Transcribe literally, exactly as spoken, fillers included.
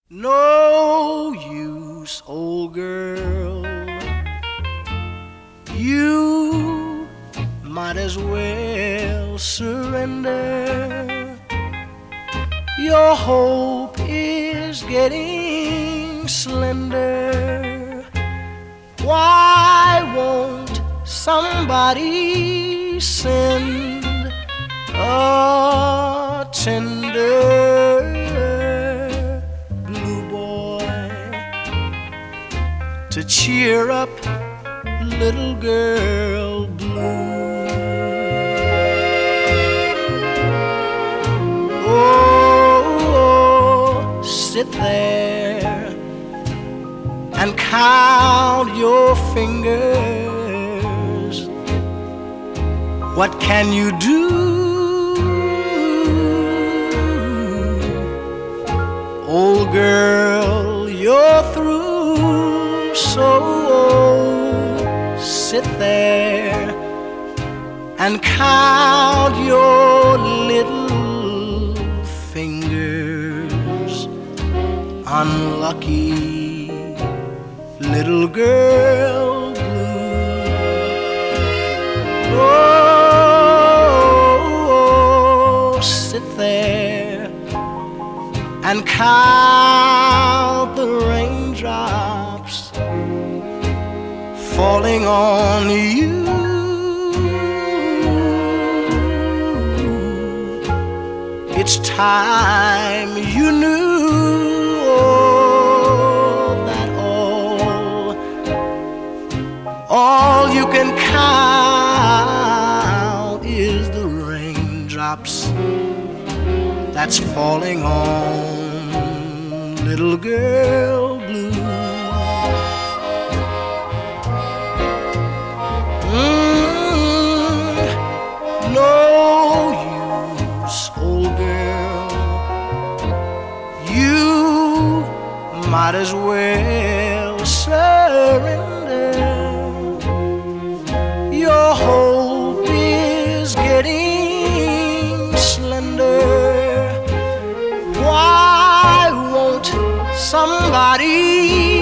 No use, old girl. You might as well surrender. Your hope is getting slender. Why won't somebody send a tender blue boy to cheer up little girl blue? Oh, sit there and count your fingers. What can you do? Old girl, you're through, so sit there and count your little fingers. Unlucky little girl blue. Oh, sit there and count the raindrops falling on you. It's time you knew, oh, that all, all you can count is the raindrops that's falling on little girl blue. Mm, no use, old girl. You might as well surrender. Your hope is getting slender. Why won't somebody